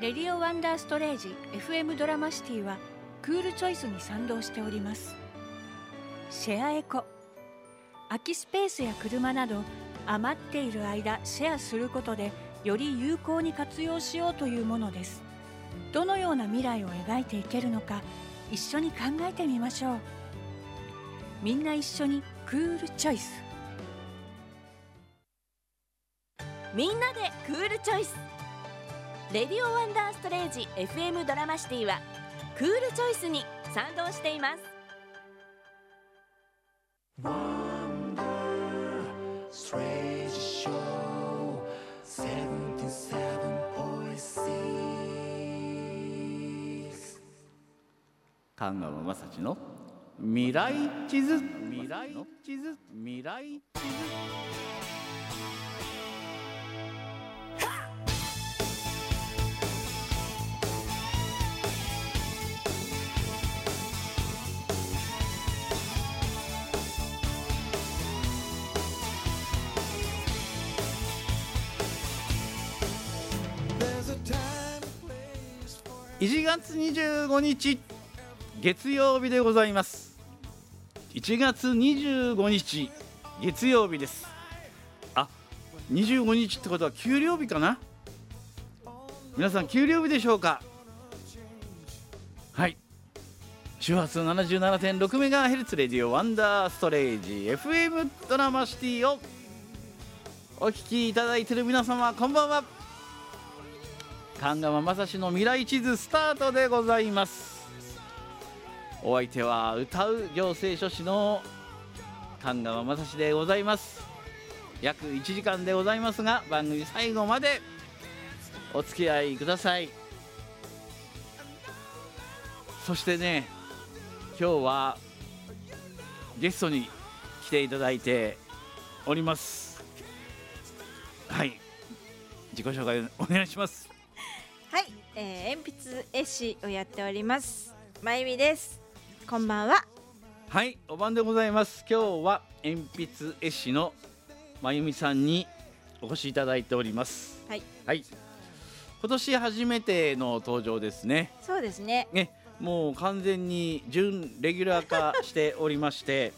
レディオワンダーストレージ FM ドラマシティはクールチョイスに賛同しております。シェアエコ、空きスペースや車など余っている間シェアすることでより有効に活用しようというものです。どのような未来を描いていけるのか一緒に考えてみましょう。みんな一緒にクールチョイス。 みんなでクールチョイス。レディオワンダーストレージ FM ドラマシティはクールチョイスに賛同しています。 菅川雅史の未来地図。未来地図。未来地図。1月25日月曜日でございます。1月25日月曜日です。あ、25日ってことは給料日かな。皆さん給料日でしょうか。はい、周波数 77.6MHz レディオワンダーストレージ FM ドラマシティをお聞きいただいている皆様、こんばんは。菅川雅史の未来地図スタートでございます。お相手は歌う行政書士の菅川雅史でございます。約1時間でございますが、番組最後までお付き合いください。そしてね、今日はゲストに来ていただいております。はい、自己紹介お願いします。 はい、鉛筆絵師をやっておりますまゆみです。こんばんは。 はい、お晩でございます。今日は鉛筆絵師のまゆみさんにお越しいただいております。 はい、 はい、今年初めての登場ですね。 そうですね。 もう完全に準レギュラー化しておりまして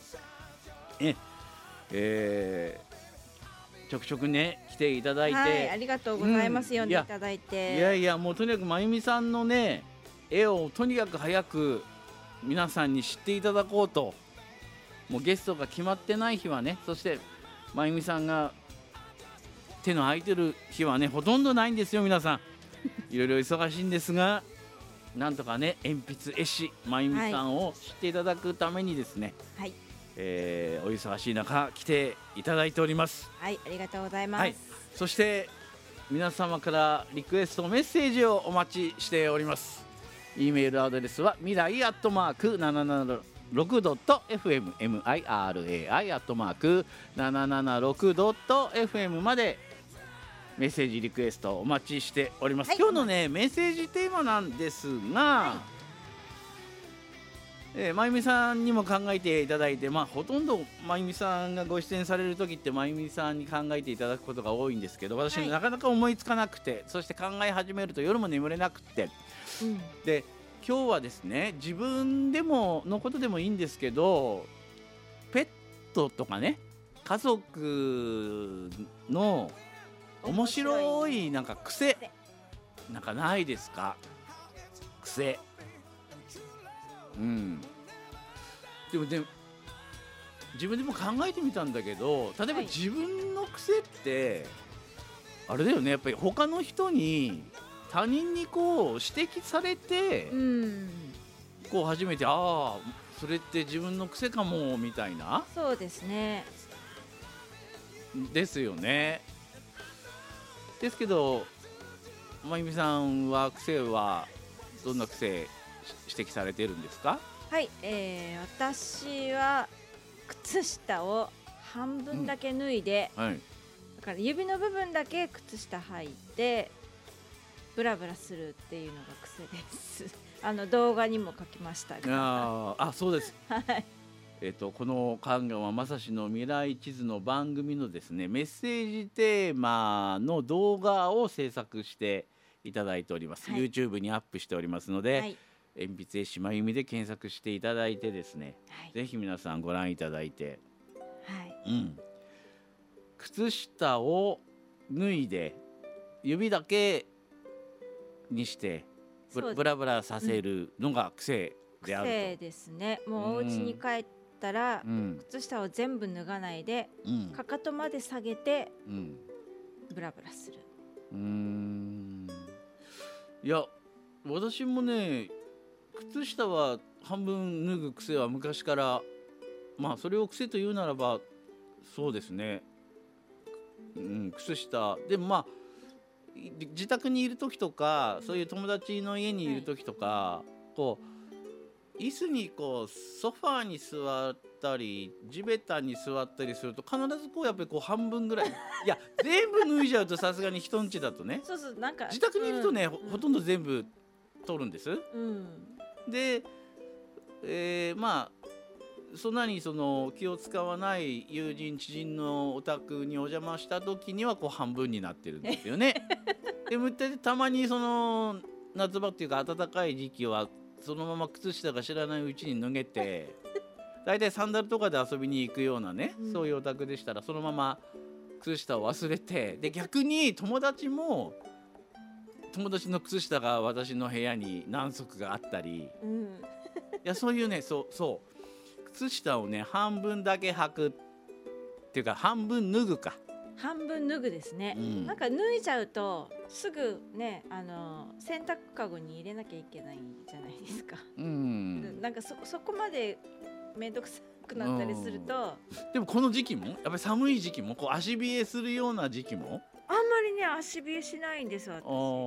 ちょくちょくね来ていただいて、 はい、ありがとうございます、読んでいただいて。 いやもうとにかくまゆみさんのね絵をとにかく早く皆さんに知っていただこうと、もうゲストが決まってない日はね、そしてまゆみさんが手の空いてる日はねほとんどないんですよ。皆さんいろいろ忙しいんですが、なんとかね鉛筆絵師まゆみさんを知っていただくためにですね、 はい、 お忙しい中来ていただいております。 はい、ありがとうございます。 はい、そして皆様からリクエストメッセージをお待ちしております。 E メールアドレスは未来@776.fm mirai@776.fm までメッセージリクエストお待ちしております。今日のねメッセージテーマなんですが、まゆみさんにも考えていただいて、ほとんどまゆみさんがご出演される時ってまゆみさんに考えていただくことが多いんですけど、私、なかなか思いつかなくて、そして考え始めると夜も眠れなくて、で今日はですね、自分でものことでもいいんですけど、ペットとかね家族の面白いなんか癖なんかないですか？癖。でも自分でも考えてみたんだけど、例えば自分の癖ってあれだよね、やっぱり他の人に他人にこう指摘されて、こう初めてそれって自分の癖かもみたいな。 そうですね。 ですよね。ですけどまゆみさんは癖はどんな癖指摘されてるんですか？ はい、私は靴下を半分だけ脱いで、だから指の部分だけ靴下履いてブラブラするっていうのが癖です。動画にも書きましたが。 そうです。 はい。 この菅川雅史の未来地図の番組のですねメッセージテーマの動画を制作していただいております、 はい、 YouTube にアップしておりますので、 はい、 鉛筆絵師まゆみで検索していただいてですね、 はい、 ぜひ皆さんご覧いただいて、 はい、 靴下を脱いで指だけにしてブラブラさせるのが癖であると、 癖ですね。もうお家に帰ったら、靴下を全部脱がないで、かかとまで下げて、ブラブラする。 いや私もね靴下は半分脱ぐ癖は昔から、まあそれを癖というならばそうですね、靴下でもまあ自宅にいる時とかそういう友達の家にいる時とか、こう椅子にこうソファーに座ったり地べたに座ったりすると必ずこうやっぱりこう半分ぐらいいや全部脱いじゃうとさすがに人ん家だとねそうそうなんか自宅にいるとね、ほとんど全部取るんです、で、まあそんなにその気を使わない友人知人のお宅にお邪魔した時にはこう半分になってるんですよねでたまにその夏場っていうか暖かい時期はそのまま靴下が知らないうちに脱げてだいたいサンダルとかで遊びに行くようなね、そういうお宅でしたらそのまま靴下を忘れて、で逆に友達の靴下が私の部屋に何足があったり、いやそういうねそう靴下をね半分だけ履くっていうか半分脱ぐか半分脱ぐですね、なんか脱いじゃうとすぐね洗濯かごに入れなきゃいけないじゃないですか、なんかそこまでめんどくさくなったりすると、 でもこの時期もやっぱり寒い時期もこう足冷えするような時期もあんまりね足冷えしないんです私。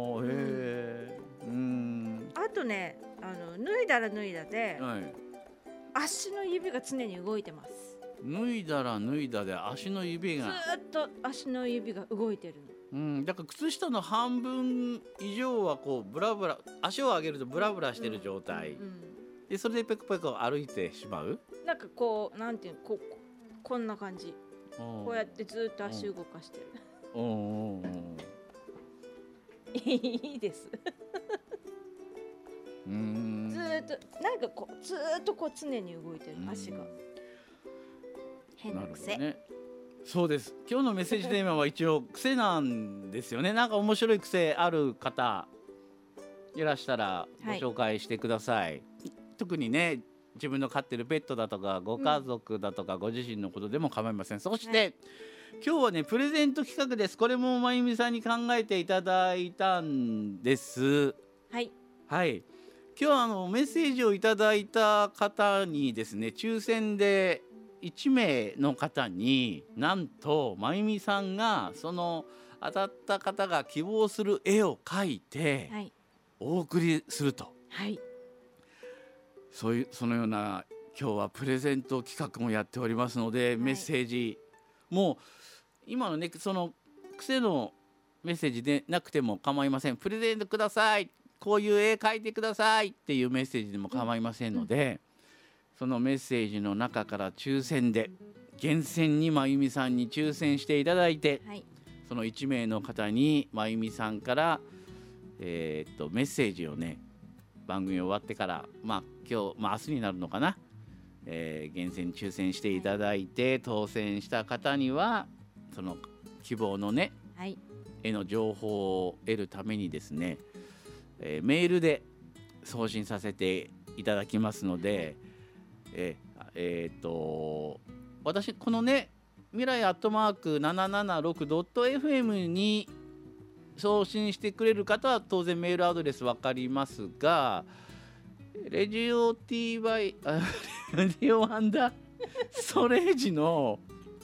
あとね脱いだら脱いだで、足の指が常に動いてます。 脱いだら脱いだで足の指がずっと足の指が動いてるの。 だから靴下の半分以上はこうブラブラ足を上げるとブラブラしてる状態、でそれでペコペコ歩いてしまう。 なんかこうなんていうのこんな感じ。こうやってずっと足動かしてる。いいです。ずっとなんかこうずっとこう常に動いてる足が。変な癖。 そうです。今日のメッセージテーマは一応癖なんですよね。なんか面白い癖ある方いらしたらご紹介してください。特にね自分の飼ってるペットだとかご家族だとかご自身のことでも構いません。そして、今日はねプレゼント企画です。これもまゆみさんに考えていただいたんです。はい。今日メッセージをいただいた方にですね抽選で1名の方になんとまゆみさんがその当たった方が希望する絵を描いてお送りすると、そのような今日はプレゼント企画もやっておりますので、メッセージもう今のねその癖のメッセージでなくても構いません。プレゼントください、こういう絵描いてくださいっていうメッセージでも構いませんので、そのメッセージの中から抽選で厳選にまゆみさんに抽選していただいて、その1名の方にまゆみさんから、メッセージをね番組終わってから今日、明日になるのかな、厳選抽選していただいて、当選した方にはその希望のね、絵の情報を得るためにですね、メールで送信させていただきますので、私このね未来@776.fm に送信してくれる方は当然メールアドレス分かりますが、レディオ TY レディオワンダーストレージの、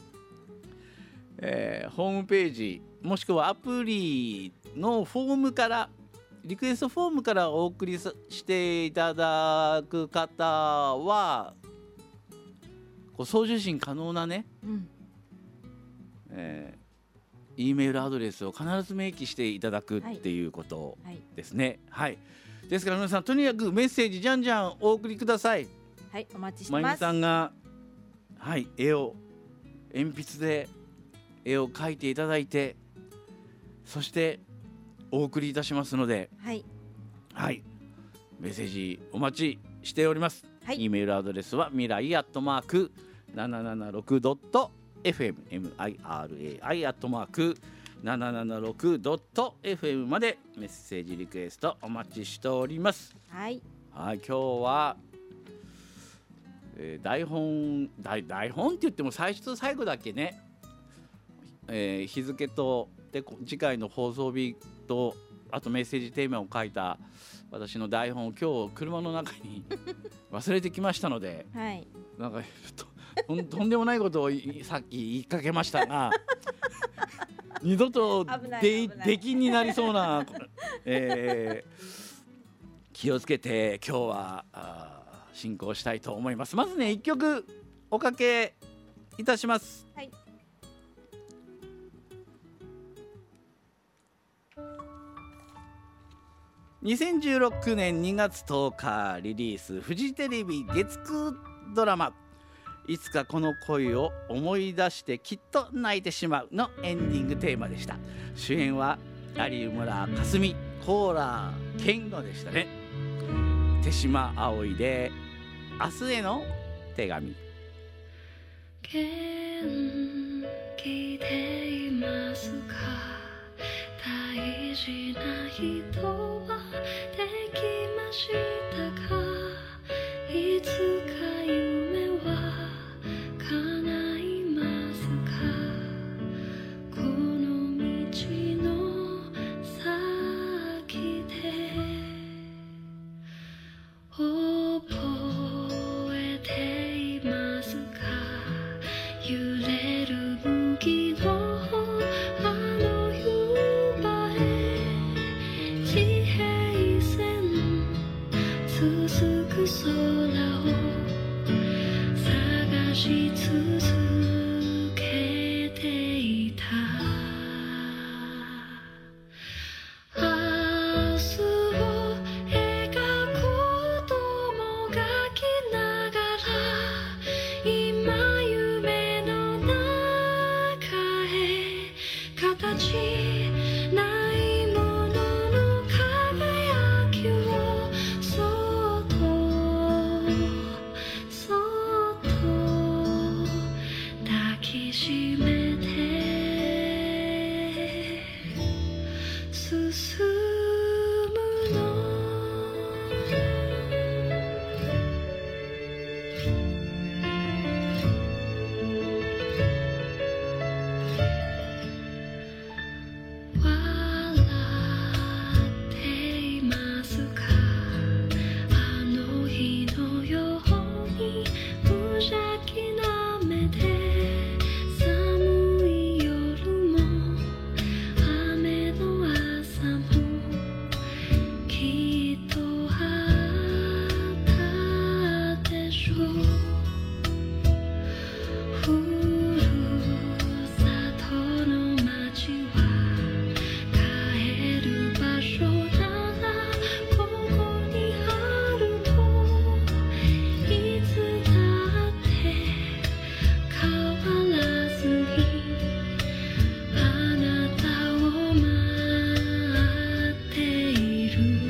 ホームページもしくはアプリのフォームからリクエストフォームからお送りしていただく方は送受信可能なね、E メールアドレスを必ず明記していただくっていうことですね。ですから皆さんとにかくメッセージじゃんじゃんお送りください。 お待ちしてます。 まゆみさんが絵を鉛筆で絵を描いていただいて、そしてお送りいたしますので、 はい、 はい、メッセージお待ちしております。 はい、 E メールアドレスは未来@776.fm mirai@776.fm までメッセージリクエストお待ちしております。 はい、 はい、今日は、台本って言っても最初と最後だけね、日付とで次回の放送日とあとメッセージテーマを書いた私の台本を今日車の中に忘れてきましたので、 はい、 なんかとんでもないことをさっき言いかけましたが二度と出禁になりそうな、気をつけて今日は進行したいと思います。まずね、1曲おかけいたします。 はい、 2016年2月10日リリース、フジテレビ月9ドラマいつかこの恋を思い出してきっと泣いてしまうのエンディングテーマでした。主演は有村架純、高良健吾でしたね。手島葵で明日への手紙。 元気でいますか、大事な人はできましたか、いつか夢は叶いますか、この道の先で覚えていますか、揺れる麦のあの夕映え、地平線続く空を探し続けていた。明日を描くことも描きながら、今夢の中へ形ないものの輝きをそっとそっと抱きしめて進むの。笑っていますか、あの日のように無邪気な目で、寒い夜も雨の朝もきっとあったでしょう。ふるさとの街は帰る場所ならここにあると、いつだって変わらずにあなたを待っている。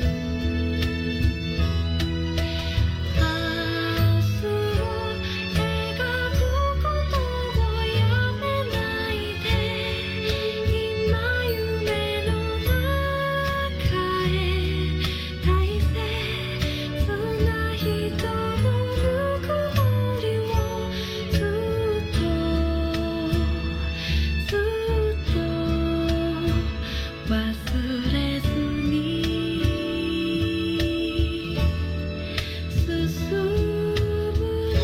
明日を描くことをやめないで、今夢の中へ大切な人のぬくもりをずっと忘れずに進むの。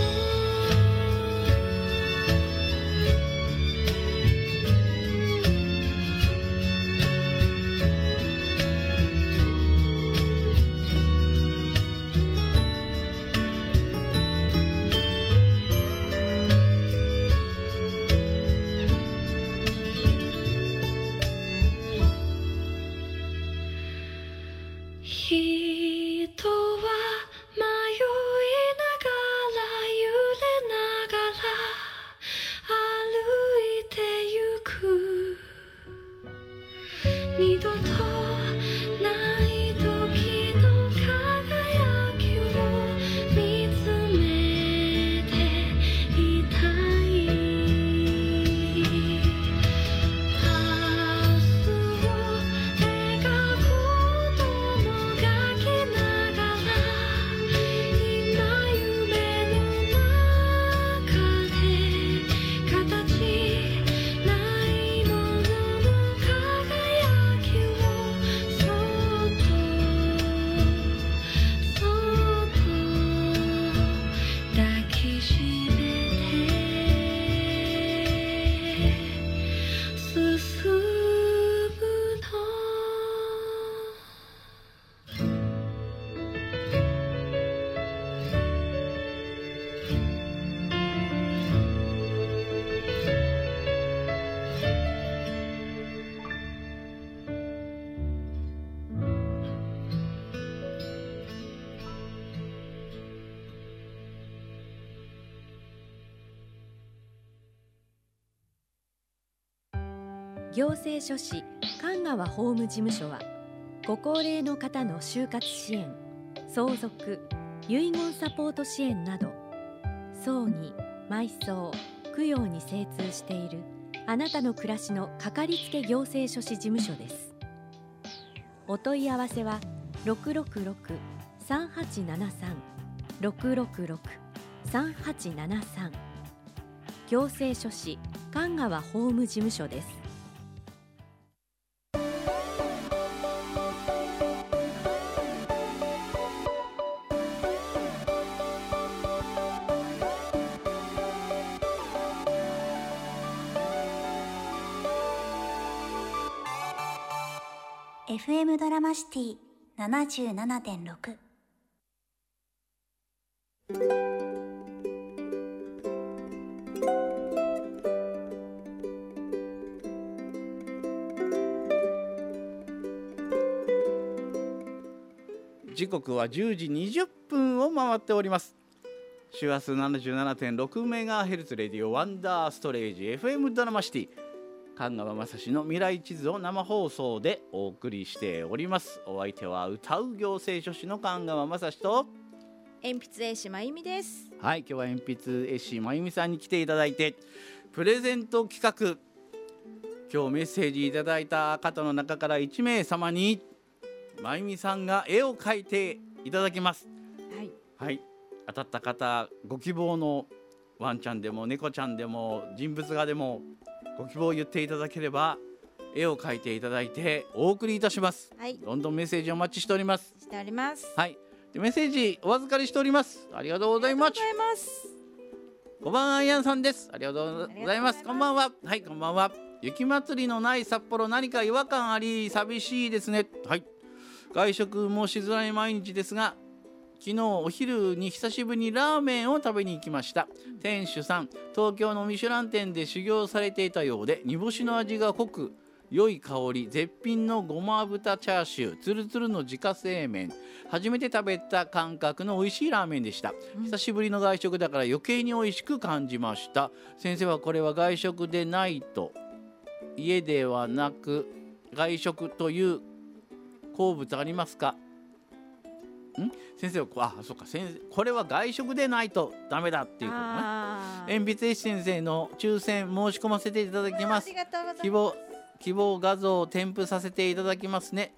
人は迷いながら揺れながら歩いてゆく。二度と行政書士神川法務事務所は、ご高齢の方の就活支援、相続、遺言サポート支援など、葬儀、埋葬、供養に精通しているあなたの暮らしのかかりつけ行政書士事務所です。お問い合わせは 666-3873 666-3873 行政書士神川法務事務所です。 FM ドラマシティ 77.6。 時刻は10時20分を回っております。周波数 77.6MHz レディオワンダーストレージ FM ドラマシティ、神川雅史の未来地図を生放送でお送りしております。お相手は歌う行政書士の神川雅史と鉛筆絵師まゆみです。 はい、今日は鉛筆絵師まゆみさんに来ていただいて、プレゼント企画、今日メッセージいただいた方の中から1名様にまゆみさんが絵を描いていただきます。 はい、 はい、当たった方、ご希望のワンちゃんでも猫ちゃんでも人物画でもご希望を言っていただければ絵を描いていただいてお送りいたします。 はい、 どんどんメッセージお待ちしております。 しております。 はい、でメッセージお預かりしております。ありがとうございます。5番アイアンさんです。ありがとうございます。こんばんは。はい、こんばんは。雪祭りのない札幌、何か違和感あり寂しいですね。はい、外食もしづらい毎日ですが、昨日お昼に久しぶりにラーメンを食べに行きました。店主さん、東京のミシュラン店で修行されていたようで、煮干しの味が濃く良い香り、絶品のごま豚チャーシュー、つるつるの自家製麺、初めて食べた感覚の美味しいラーメンでした。久しぶりの外食だから余計に美味しく感じました。先生はこれは外食でないと、家ではなく外食という好物ありますか？先生はそうか、先生これは外食でないとダメだっていうことね。鉛筆絵師先生の抽選申し込ませていただきます。 ありがとうございます。 希望画像を添付させていただきますね。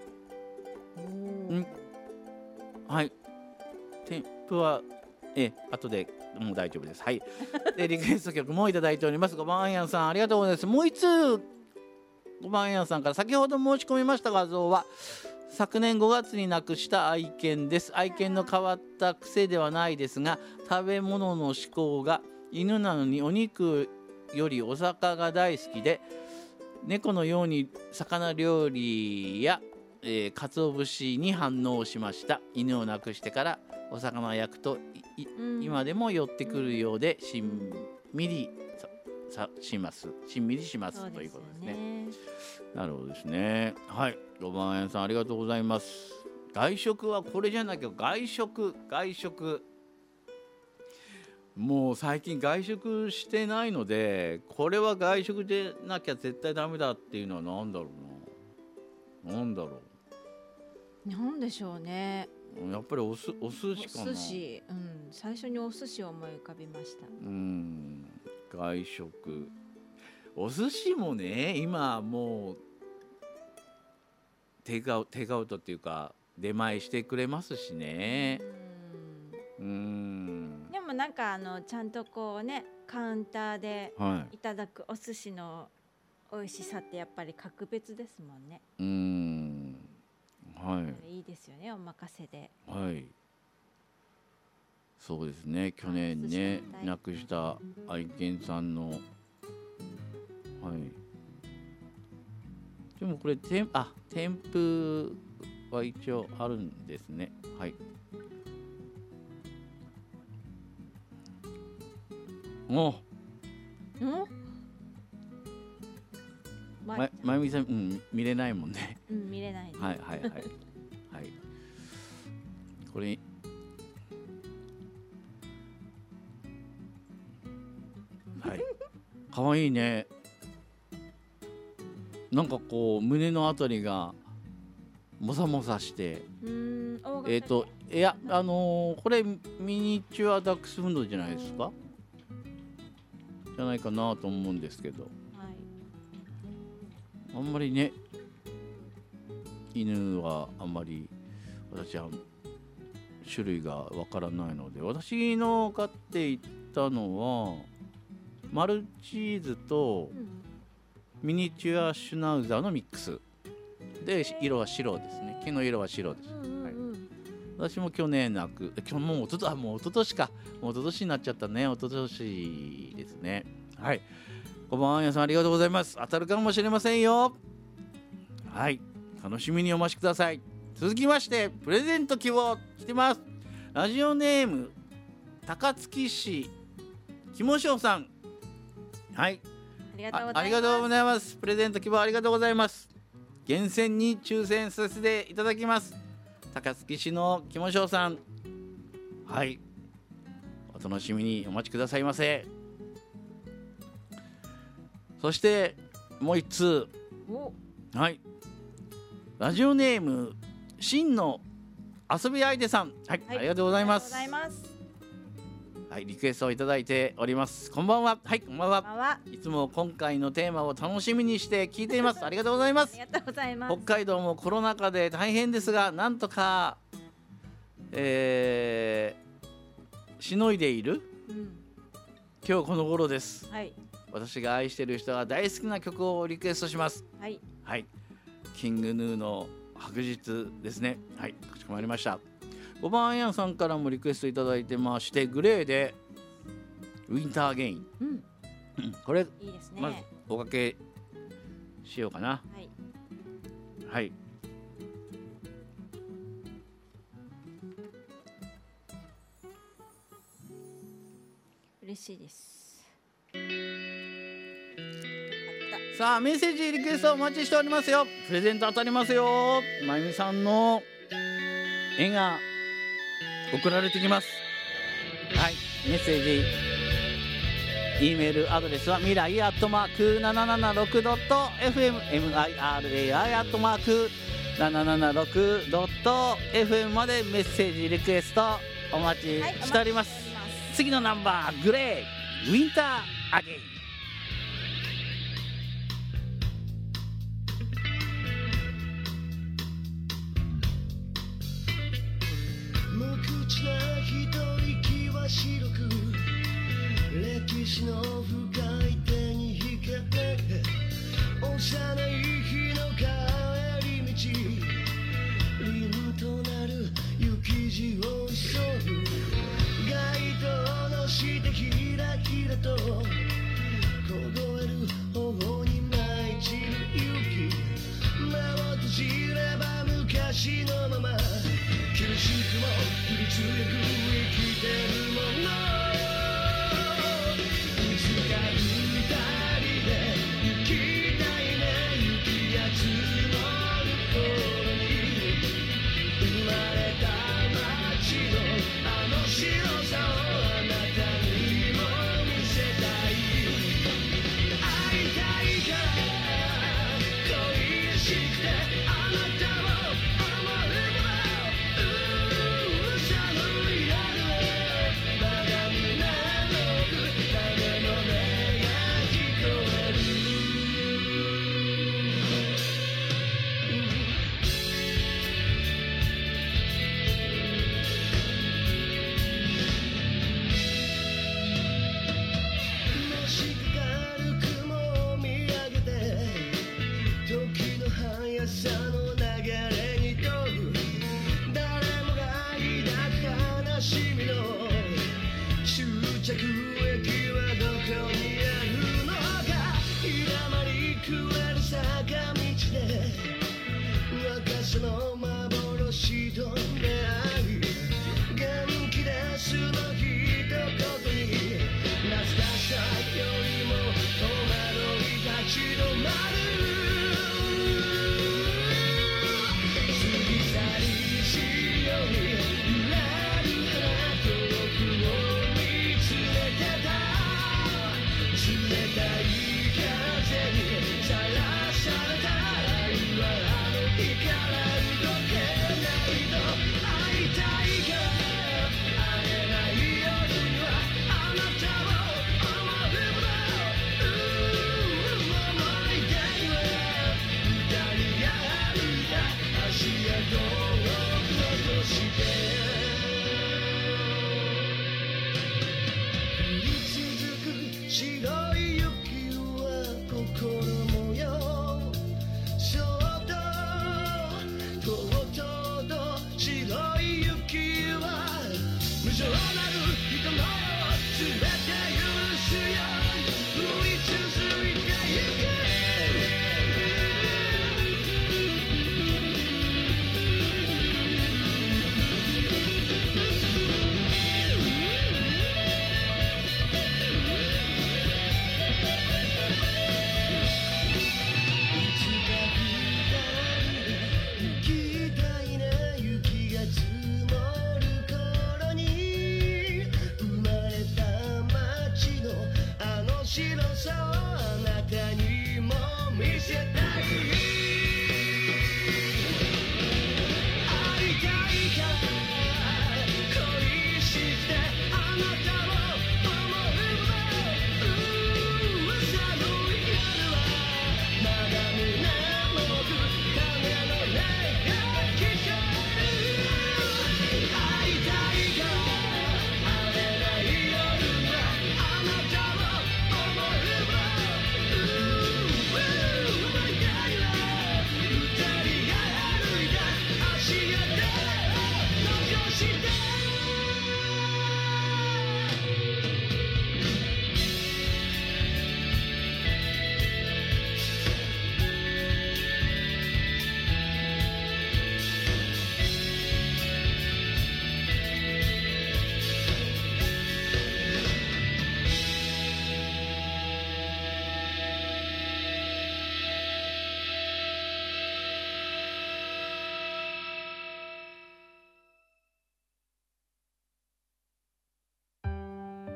はい、添付は後でもう大丈夫です。はい。でリクエスト曲もいただいております。5番アイアンさん、ありがとうございます。もう一つ5番アイアンさんから、先ほど申し込みました画像は昨年5月に亡くした愛犬です。愛犬の変わった癖ではないですが、食べ物の嗜好が犬なのにお肉よりお魚が大好きで、猫のように魚料理や鰹節に反応しました。犬を亡くしてからお魚焼くと今でも寄ってくるようで、しんみりしますということですね。なるほどですね。はい、5番円さんありがとうございます。外食はこれじゃなきゃ、外食もう最近外食してないので、これは外食でなきゃ絶対ダメだっていうのはなんだろうな。なんでしょうね。 やっぱりお寿司かな。 お寿司、最初にお寿司を思い浮かびました。 外食、お寿司もね、今もうテイクアウトっていうか出前してくれますしね。でもなんかちゃんとこうね、カウンターでいただくお寿司の美味しさってやっぱり格別ですもんね。 はい、 いいですよね、お任せで。 はい、そうですね。去年ね亡くした愛犬さんの、はい、でもこれ添付は一応あるんですね。はい。まゆみさん、見れないもんね。 見れない、ね。 はいはいはいはい。これはい、かわいいね。 なんかこう胸のあたりがもさもさして、いやこれミニチュアダックスフンドじゃないですか、じゃないかなと思うんですけど、あんまりね犬はあんまり私は種類がわからないので、私の飼っていたのはマルチーズとミニチュアシュナウザーのミックスで、色は白ですね。毛の色は白です、私も去年もう一昨年か、もう一昨年になっちゃったね。一昨年ですね。はい、こんばんは、皆さんありがとうございます。当たるかもしれませんよ。はい、楽しみにお待ちください。続きましてプレゼント希望来てます。ラジオネーム高槻市きもしょうさん、はい、ありがとうございます。プレゼント希望ありがとうございます。厳選に抽選させていただきます。高槻市のきもしょうさん、はい、お楽しみにお待ちくださいませ。そしてもう一通、はい、ラジオネーム真の遊び相手さん、はい、ありがとうございます。はい、リクエストをいただいております。こんばんは。はい、こんばんは。いつも今回のテーマを楽しみにして聞いています。ありがとうございます。 ありがとうございます。 北海道もコロナ禍で大変ですが、なんとか、しのいでいる、今日この頃です。はい、私が愛している人が大好きな曲をリクエストします。はい、はい、キングヌーの白日ですね。はい、かしこまりました。5番アイアンさんからもリクエストいただいてまして、グレーでウィンターゲイン、これいいですね。まずおかけしようかな。はい、はい、 嬉しいです。 さあ、メッセージリクエストお待ちしておりますよ。プレゼント当たりますよ。まゆみさんの絵が送られてきます。はい、メッセージ E メールアドレスは未来@776.fm mirai@776.fm までメッセージリクエストお待ちしております。次のナンバー、グレーウィンターアゲイン。 無口な一息は白く、歴史の深い手に引かれ、幼い日の帰り道、凛となる雪地を急ぐ、街灯の下ひらひらと凍える頬に舞い散る雪、目を閉じれば昔のまま、厳しくも振り強く生きてるもの、いつか二人で行きたいね。雪が積もる頃に生まれた街のあの白さをあなたにも見せたい。会いたいから恋しくてあなたを思うほど、寒い夜まだ見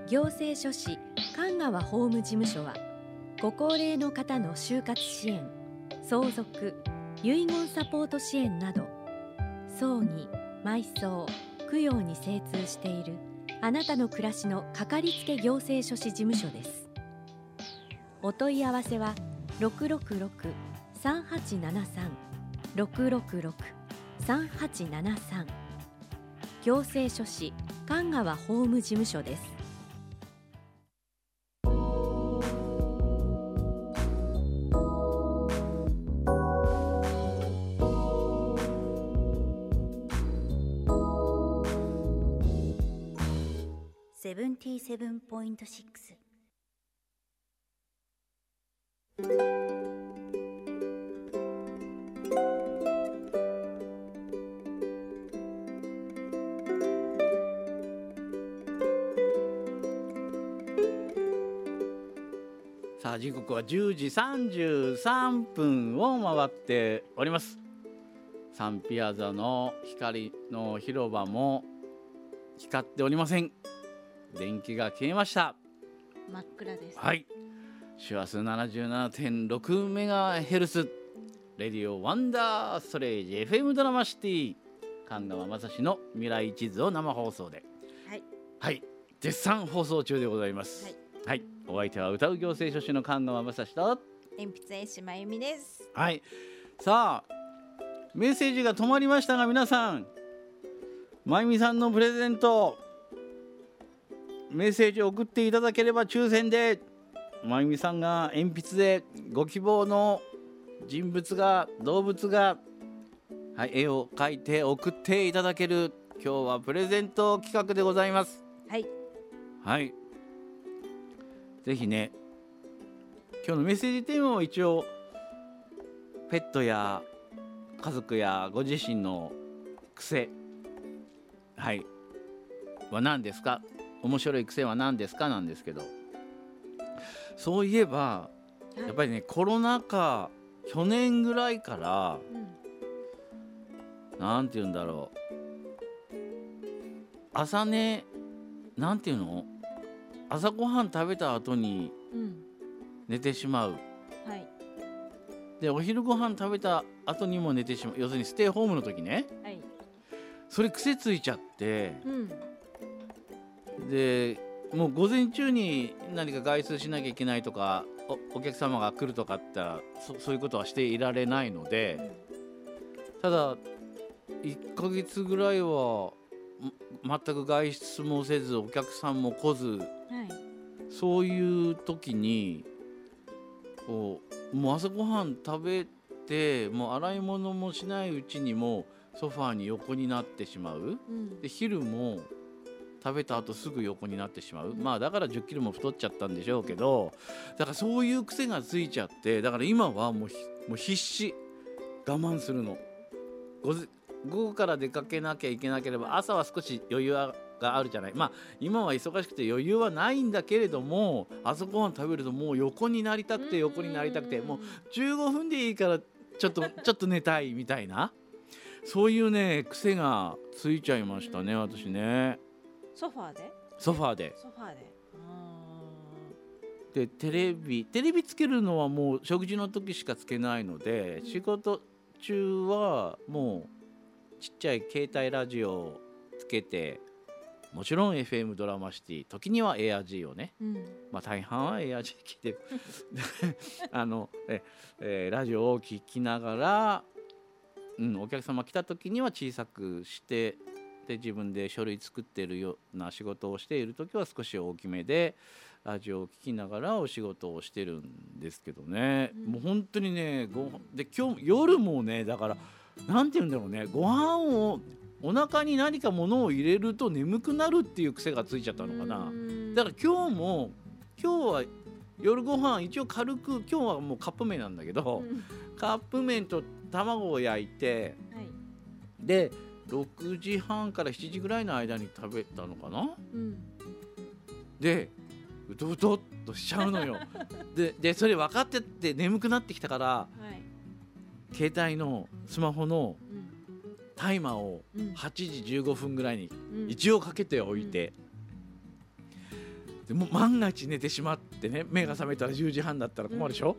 行政書士神川法務事務所は、ご高齢の方の就活支援、相続、遺言サポート支援など、葬儀、埋葬、供養に精通しているあなたの暮らしのかかりつけ行政書士事務所です。お問い合わせは 666-3873 666-3873 行政書士神川法務事務所です。 77.6。 さあ時刻は10時33分を回っております。サンピアザの光の広場も光っておりません。電気が消えました。 真っ暗です。 はい。周波数 77.6 メガヘルツレディオワンダーストレージ FM ドラマシティ神川雅史の未来地図を生放送で、はい、絶賛放送中でございます。はい、お相手は歌う行政書士の神川雅史と鉛筆絵師まゆみです。 はい。さあメッセージが止まりましたが、皆さんまゆみさんのプレゼントメッセージを送っていただければ抽選でまゆみさんが鉛筆でご希望の人物が動物が、はい、絵を描いて送っていただける今日はプレゼント企画でございます。 はい、 はい、ぜひね今日のメッセージテーマは一応ペットや家族やご自身の癖、はい、は何ですか、面白い癖は何ですかなんですけど、そういえばやっぱりね、コロナ禍去年ぐらいから、なんて言うんだろう、朝寝なんていうの、朝ごはん食べた後に寝てしまう、でお昼ご飯食べた後にも寝てしまう、要するにステイホームの時ね、それ癖ついちゃって、でもう午前中に何か外出しなきゃいけないとか お客様が来るとかってそういうことはしていられないので、ただ1ヶ月ぐらいは全く外出もせずお客さんも来ず、そういう時にこうもう朝ごはん食べてもう洗い物もしないうちにもうソファーに横になってしまう、で昼も食べた後すぐ横になってしまう、まあだから10キロも太っちゃったんでしょうけど、だからそういう癖がついちゃって、だから今はもう必死我慢するの。午後から出かけなきゃいけなければ朝は少し余裕があるじゃない。まあ今は忙しくて余裕はないんだけれども、朝ごはん食べるともう横になりたくて横になりたくて、もう15分でいいからちょっと寝たいみたいな、そういうね癖がついちゃいましたね、私ね。 ソファーででテレビつけるのはもう食事の時しかつけないので、仕事中はもうちっちゃい携帯ラジオをつけて、もちろん FM ドラマシティ、時には ARG をね、まあ大半は ARG 聞いてラジオを聞きながら、お客様来た時には小さくして、で自分で書類作っているような仕事をしている時は少し大きめでラジオを聞きながらお仕事をしてるんですけどね、もう本当にねで今日夜もね、だからなんて言うんだろうね、ご飯をお腹に何か物を入れると眠くなるっていう癖がついちゃったのかな。だから今日は夜ご飯一応軽く、今日はもうカップ麺なんだけど、カップ麺と卵を焼いて、で6時半から7時ぐらいの間に食べたのかな、でうとうとっとしちゃうのよでそれ分かってって眠くなってきたから、携帯のスマホのタイマーを8時15分ぐらいに一応かけておいて、 でも万が一寝てしまってね、目が覚めたら10時半だったら困るでしょ、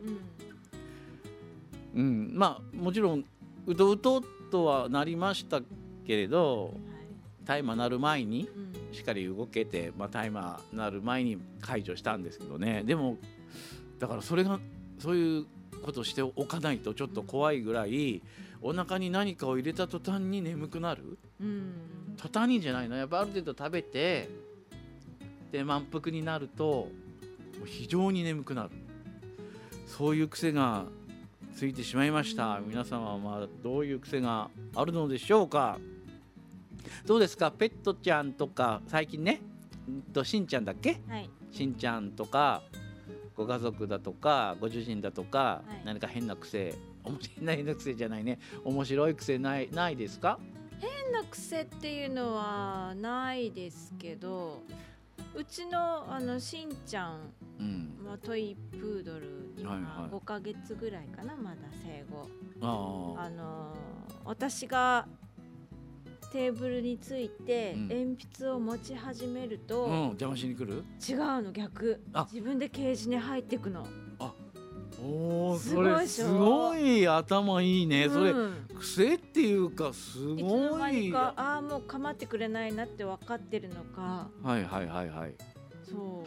まあもちろんうとうととはなりましたけれど、タイマー鳴る前にしっかり動けて、タイマー鳴る前に解除したんですけどね。でもだからそういうことをしておかないとちょっと怖いぐらい、お腹に何かを入れた途端に眠くなる、途端にじゃないの、やっぱある程度食べてで満腹になるともう非常に眠くなる、そういう癖がついてしまいました。皆様はどういう癖があるのでしょうか。どうですか、ペットちゃんとか最近ね、しんちゃんだっけ、しんちゃんとかご家族だとかご主人だとか、何か変な癖、変な癖じゃないね、面白い癖ないですか？ 変な癖っていうのはないですけど、うちのしんちゃんはトイプードル、今5ヶ月ぐらいかな、まだ生後。私がテーブルについて鉛筆を持ち始めると、 邪魔しに来る？ 違うの、逆。自分でケージに入っていくの。 それすごい頭いいね。それ癖っていうかすごい。いつの間にかもう構ってくれないなって分かってるのか。そう。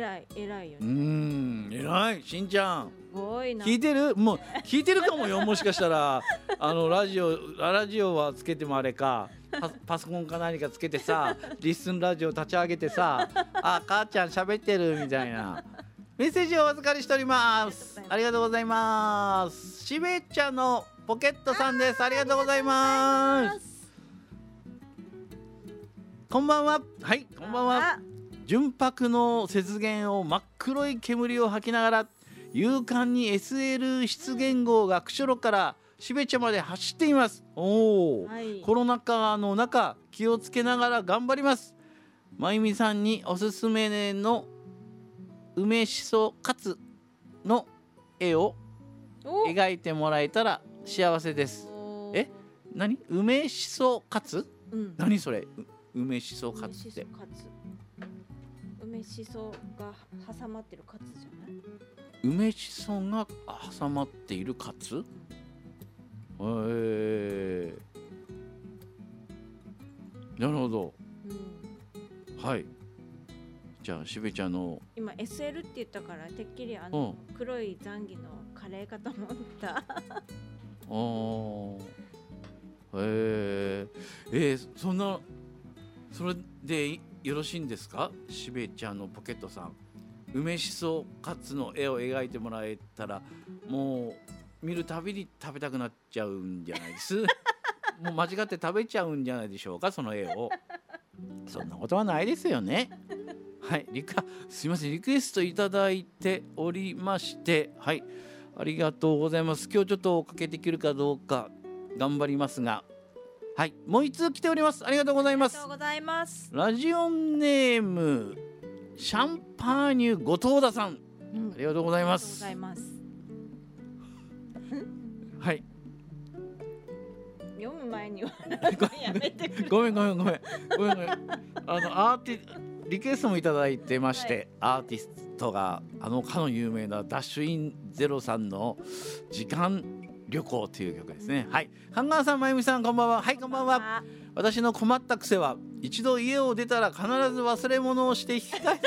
偉いよね。 偉い、しんちゃん。 すごいな。 聞いてる？もう聞いてるかもよ。もしかしたらラジオはつけてもあれか、パソコンか何かつけてさ、リッスンラジオ立ち上げてさ、母ちゃん喋ってるみたいな。メッセージをお預かりしております。ありがとうございます。しべちゃんのポケットさんです。ありがとうございます。こんばんは。はい、こんばんは。純白の雪原を真っ黒い煙を吐きながら、勇敢に SL 出現号が釧路からしべちゃまで走っています。コロナ禍の中、気をつけながら頑張ります。まゆみさんにおすすめの梅しそカツの絵を描いてもらえたら幸せです。何？梅しそカツ？何それ？梅しそカツって。 梅しそが挟まってるカツじゃない？ 梅しそが挟まっているカツ？なるほど。はい。じゃあしべちゃんの今 SL って言ったからてっきり黒いザンギのカレーかと思った。 それでよろしいんですか？しべちゃんのポケットさん、梅しそカツの絵を描いてもらえたら、もう見るたびに食べたくなっちゃうんじゃないです？もう間違って食べちゃうんじゃないでしょうか、その絵を。そんなことはないですよね。はい、すいません、リクエストいただいておりまして、はい、ありがとうございます。今日ちょっとおかけできるかどうか頑張りますが、はい、もう一通来ております。ありがとうございます。 ありがとうございます。 ラジオネームシャンパーニュ後藤田さん、ありがとうございます。 ありがとうございます。 はい。 読む前にはやめてくれ。 ごめん。リクエストもいただいてまして、アーティストがかの有名なダッシュインゼロさんの時間旅行という曲ですね。はい、半川さん、まゆみさん、こんばんは。はい、こんばんは。私の困った癖は、一度家を出たら必ず忘れ物をして引き返す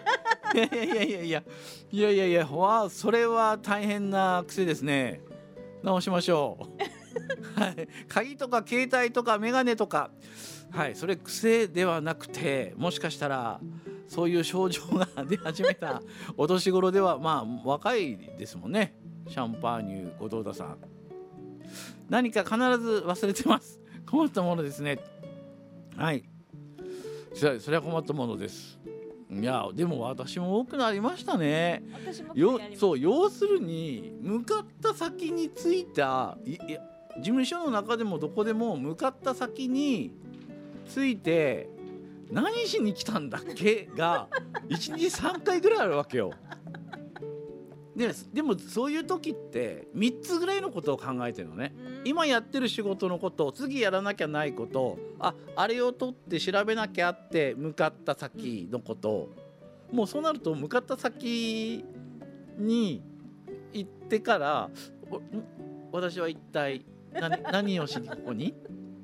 いや、それは大変な癖ですね。直しましょう。はい、鍵とか携帯とかメガネとか、はい、それ癖ではなくて、もしかしたらそういう症状が出始めたお年頃では、若いですもんね。シャンパーニュ後藤田さん、何か必ず忘れてます。困ったものですね。はい、それは困ったものです。いや、でも私も多くなりましたね。要するに向かった先に着いた、事務所の中でもどこでも向かった先に着いて何しに来たんだっけが1日3回ぐらいあるわけよ。でもそういう時って3つぐらいのことを考えてるのね。 今やってる仕事のこと、次やらなきゃないこと、あれを取って調べなきゃって向かった先のこと、もうそうなると向かった先に行ってから、私は一体何をしにここに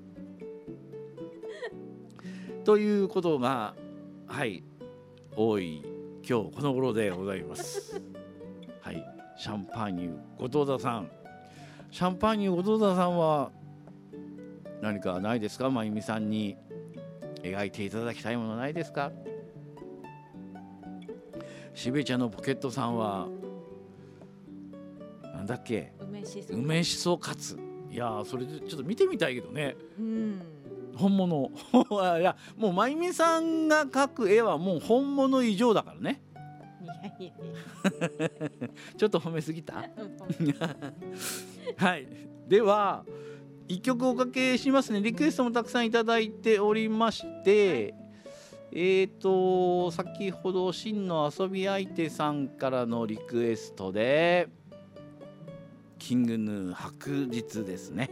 ということが多い今日この頃でございます。はい、シャンパーニュ後藤田さん、シャンパーニュ後藤田さんは何かないですか？まゆみさんに描いていただきたいものないですか？しべちゃんのポケットさんはなんだっけ、梅しそカツ。いやそれでちょっと見てみたいけどね、本物いやもうまゆみさんが描く絵はもう本物以上だからね。いやちょっと褒めすぎたはい、では一曲おかけしますね。リクエストもたくさんいただいておりまして、先ほど真の遊び相手さんからのリクエストでキングヌー白日ですね。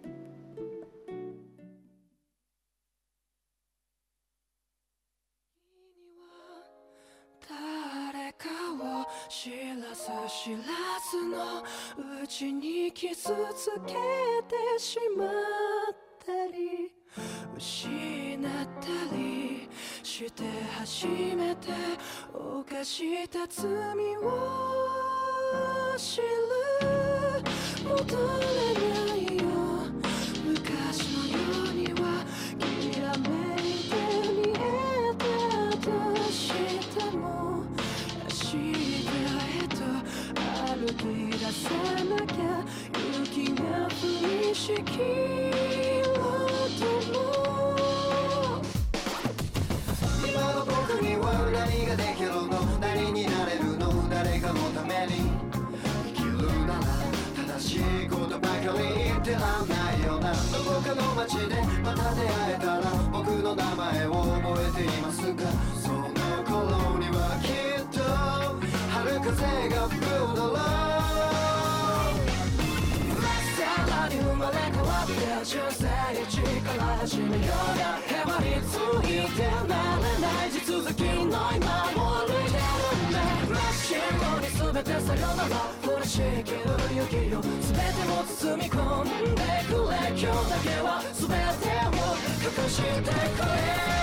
誰かを知らず知らずのうちに傷つけてしまったり失ったりして初めて犯した罪を知る。戻れないよ昔のようにはきらめいて見えたとしても明日へと歩き出さなきゃ雪が降りしきるとも今の僕には何ができるの、何になれるの、誰かのために生きるなら正しいことばかり言ってらんないよな。どこかの街でまた出会えたら僕の名前を覚えていますか？その頃にはきっと春風が吹くだろう。さらに生まれ変わって人生一から始めようがへばりついてなれない地続きの今を歩いてるんだ。真っ白に全てさよなら降りしきる雪よ全ても包み込んでくれ。今日だけは全てを隠してくれ。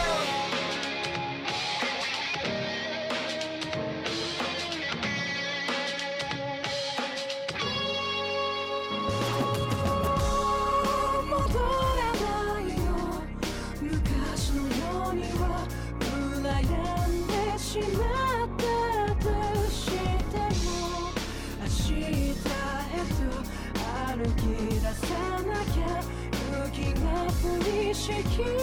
しきろうとも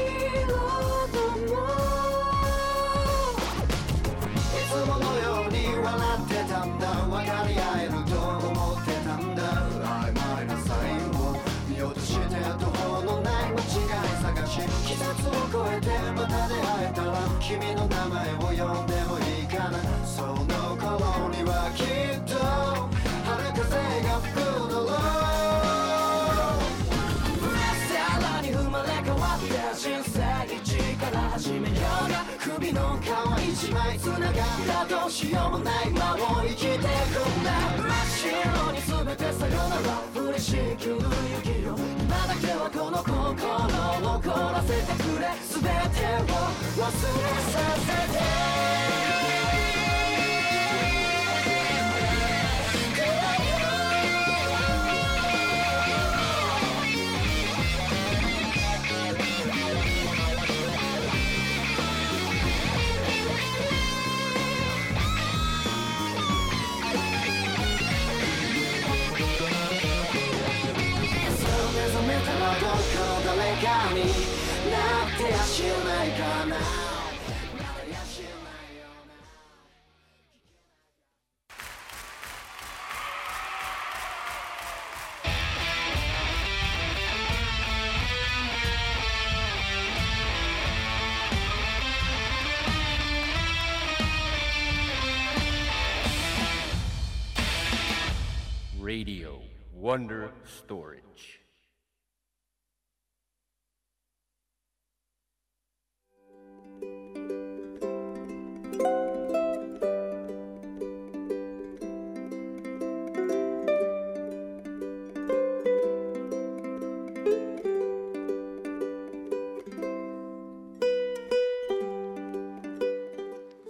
いつものように笑ってたんだ。分かり合えると思ってたんだ。曖昧なサインを見落として途方のない間違い探し季節を超えてまた出会えたら君の名前を呼んでもいいかな。その頃にはきっと春風が吹くだろう。人生一から始めようが首の皮一枚つながったどうしようもない間を生きてくんだ。真っ白に全てさよなら降りしきる雪よ今だけはこの心を残らせてくれ。全てを忘れさせて誰かになってやしないかな。 Radio Wonder Storage.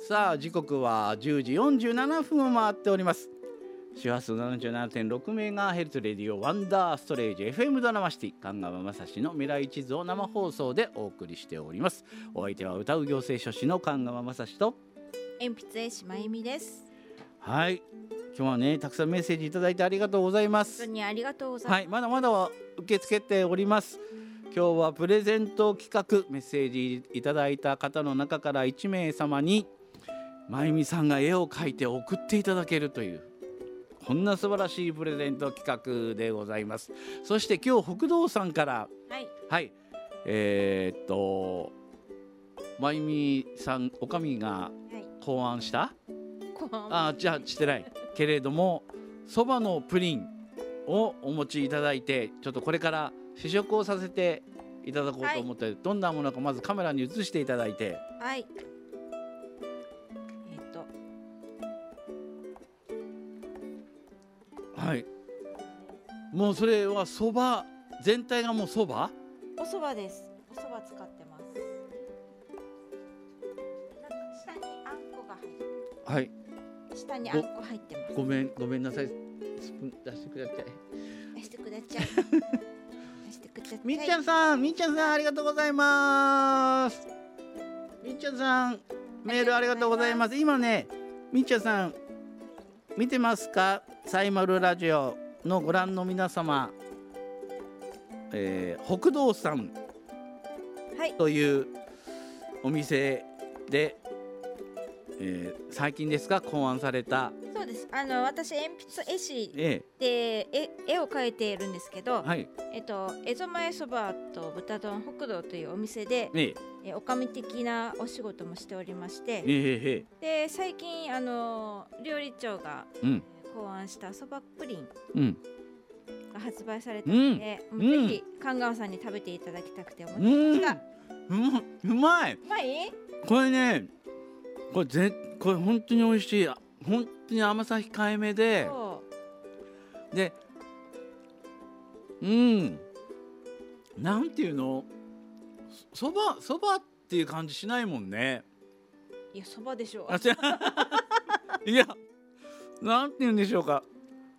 さあ時刻は10時47分を回っております。周波数 77.6 メガヘルツレディオワンダーストレージ FM ドラマシティ神川雅史の未来地図を生放送でお送りしております。お相手は歌う行政書士の神川雅史と鉛筆絵師まゆみです。 はい、今日はねたくさんメッセージいただいてありがとうございます。 本当にありがとうございます。 はい、まだまだは受け付けております。今日はプレゼント企画メッセージいただいた方の中から1名様にまゆみさんが絵を描いて送っていただけるというこんな素晴らしいプレゼント企画でございます。そして今日北道さんからはい、まゆみさんおかみが考案した、じゃあしてないけれどもそばのプリンをお持ちいただいて、ちょっとこれから試食をさせていただこうと思って、どんなものかまずカメラに映していただいて、 はいはい、もうそれはそば全体がもうそば？ おそばです。おそば使ってます。なんか下にあんこが入ってる。 はい。 下にあんこ入ってます。 ごめんなさい。スプーン出してください。 出してください。出してください。 みっちゃんさんありがとうございます。みっちゃんさんメールありがとうございます。今ねみっちゃんさん見てますか？サイマルラジオのご覧の皆様、北道さんというお店で、最近ですか考案された。 そうです。私鉛筆絵師で、絵を描いているんですけど、蝦夷前そばと豚丼北道というお店で、おかみ的なお仕事もしておりまして、で最近料理長が、考案したそばプリンが発売されたので、ぜひ神川さんに食べていただきたくて思いました。 うまい。これねこれ本当に美味しい。本当に甘さ控えめで、なんていうの、そばっていう感じしないもんね。 いやそばでしょいやなんて言うんでしょうか。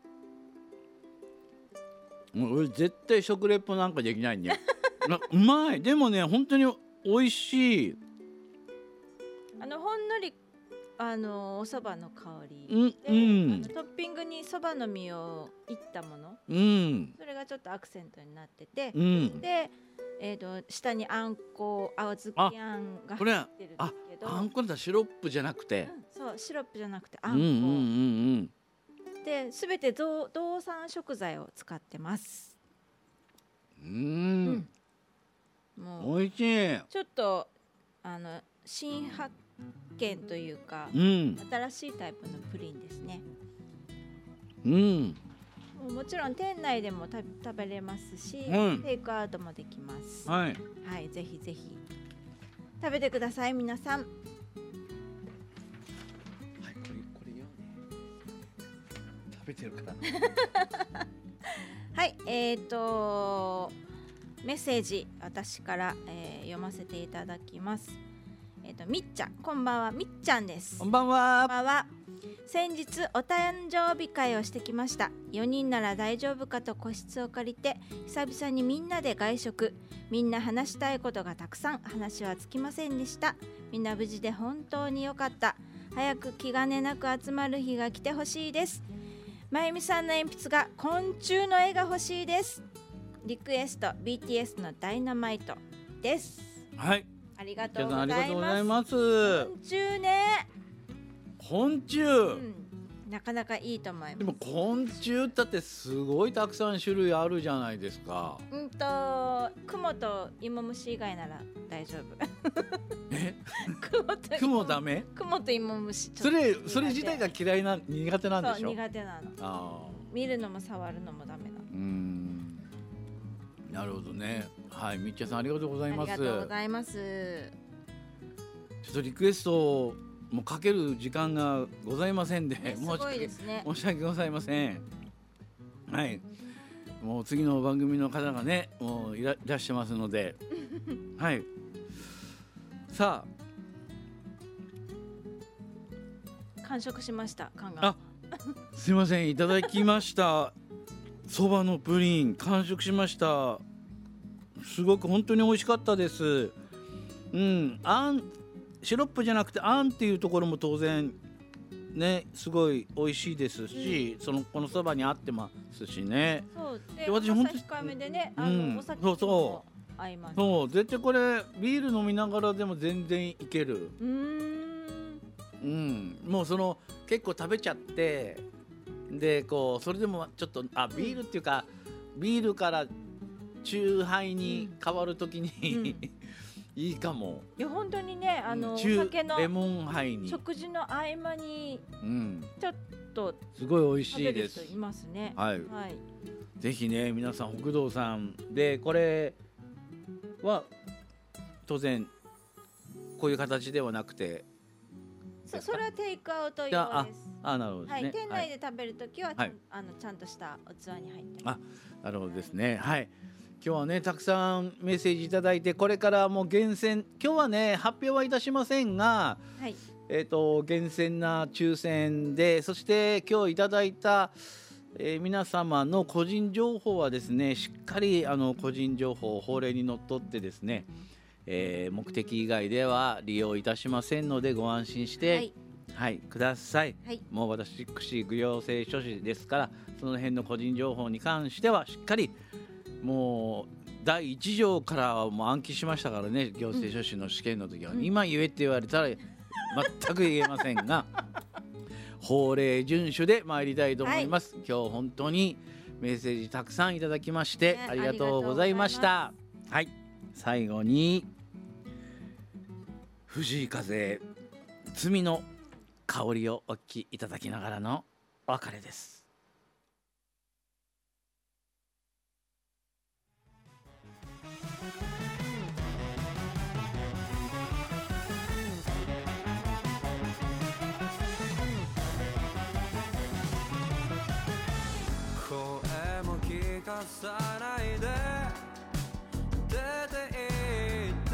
もう俺絶対食レポなんかできないね。うまい。でもね本当に美味しい。 ほんのりお蕎麦の香りで、トッピングに蕎麦の実をいったもの、それがちょっとアクセントになってて、で、下にあんこ青漬けあんが入ってるんですけど、 あんこだシロップじゃなくて、 そうシロップじゃなくてあんこで、全て道産食材を使ってます。もう美味しい。 ちょっと新発見というか、新しいタイプのプリンですね。もちろん店内でも食べれますし、テイクアウトもできます。はい、ぜひぜひ食べてください皆さん。 これよね。食べてるからはい、メッセージ私から、読ませていただきます。みっちゃん、こんばんは。みっちゃんです。 こんばんは。 先日お誕生日会をしてきました。4人なら大丈夫かと個室を借りて久々にみんなで外食。みんな話したいことがたくさん。話はつきませんでした。みんな無事で本当に良かった。早く気兼ねなく集まる日が来てほしいです。まゆみさんの鉛筆が昆虫の絵が欲しいです。リクエスト BTS のダイナマイトです。 はい、 ありがとうございます。昆虫ね。 昆虫、 なかなかいいと思います。 でも昆虫だってすごいたくさん種類あるじゃないですか。 クモとイモムシ以外なら大丈夫。 クモダメ？ クモとイモムシそれ自体が苦手なんでしょ？ そう苦手なの。見るのも触るのもダメなの。 なるほどね。はい、みっちゃんさんありがとうございます。 ありがとうございます。 ちょっとリクエストもうかける時間がございませんで、 すごいですね。 申し訳ございません。はい、もう次の番組の方がねもういらっしゃいますのではい。さあ完食しました缶が。 あ、すいません、いただきました。そばのプリン完食しました。すごく本当に美味しかったです。あんシロップじゃなくてあんっていうところも当然ねすごい美味しいですし、このそばに合ってますしね。 そうで、 私本当に控えめでね、お酒そうと合います。 そう絶対これビール飲みながらでも全然いける。もう結構食べちゃってでこうそれでもちょっとビールっていうか、ビールからチューハイに変わるときに、いいかも。 いや本当にねお酒のレモンハイに食事の合間にちょっとすごい美味しいです。 食べる人いますね。 はい、ぜひね皆さん北道さんでこれは当然こういう形ではなくてそれはテイクアウト用です。 なるほどですね。 店内で食べるときはちゃんとした器に入ってます。 なるほどですね。はい。今日はねたくさんメッセージいただいて、これからも厳選、今日はね発表はいたしませんが、厳選な抽選で、そして今日いただいた、皆様の個人情報はですねしっかり個人情報法令にのっとってですね、目的以外では利用いたしませんのでご安心してください。もう私具行政書士ですから、その辺の個人情報に関してはしっかりもう第1条からはもう暗記しましたからね、行政書士の試験の時は、今言えって言われたら全く言えませんが法令遵守で参りたいと思います。今日本当にメッセージたくさんいただきましてありがとうございました。はい、最後に藤井風罪の香りをお聞きいただきながらのお別れです。 声も聞かさないで出て行って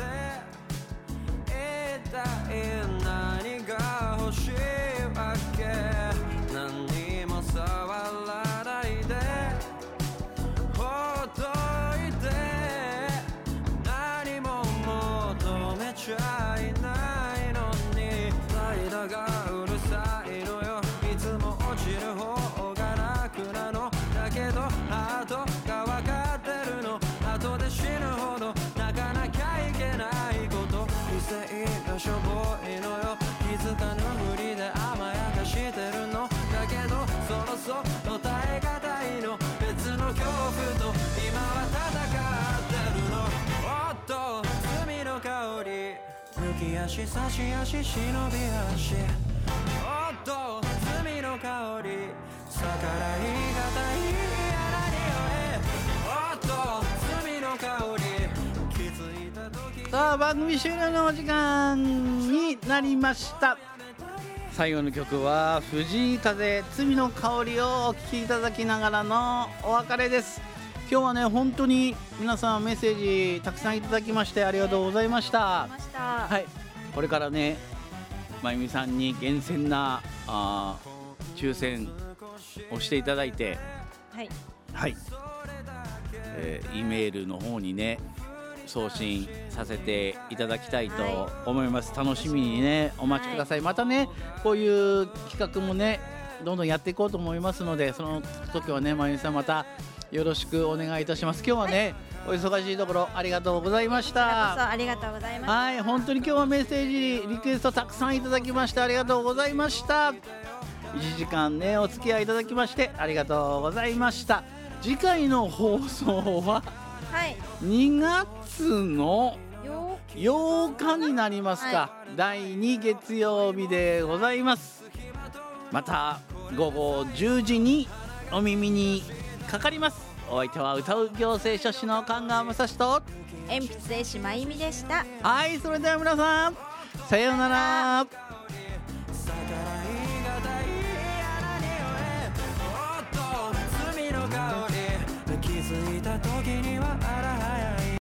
一体何が欲しいわけ。何にも触らないでほっといて、何も求めちゃいないのに間がうるさいのよ。いつも落ちる方が楽なのだけど後が分かってるの。後で死ぬほど泣かなきゃいけないこと、理性がしょぼいのよ。気づかぬふりで甘やかしてるのだけど、そろそろ耐え難いの。別の恐怖と今は戦ってるの。おっと罪の香り、抜き足差し足忍び足、おっと罪の香り、逆らいがたい嫌な匂い、おっと罪の香り、気づいた時。 さあ番組終了のお時間になりました。最後の曲は藤井風罪の香りをお聴きいただきながらのお別れです。今日はね本当に皆さんメッセージたくさんいただきましてありがとうございました。はい、これからねまゆみさんに厳選な抽選をしていただいて、はい、E メールの方にね送信させていただきたいと思います。楽しみにねお待ちください。またねこういう企画もねどんどんやっていこうと思いますので、その時はねまゆみさんまたよろしくお願いいたします。今日はね、お忙しいところありがとうございました。 ありがとうございました。 はい、本当に今日はメッセージリクエストたくさんいただきましてありがとうございました。1時間ねお付き合いいただきましてありがとうございました。次回の放送は2月の8日になりますか、第2月曜日でございます。また午後10時にお耳にかかります。お相手は歌う行政書士の神川雅史と鉛筆絵師まゆみでした。 はい、それでは皆さんさようなら。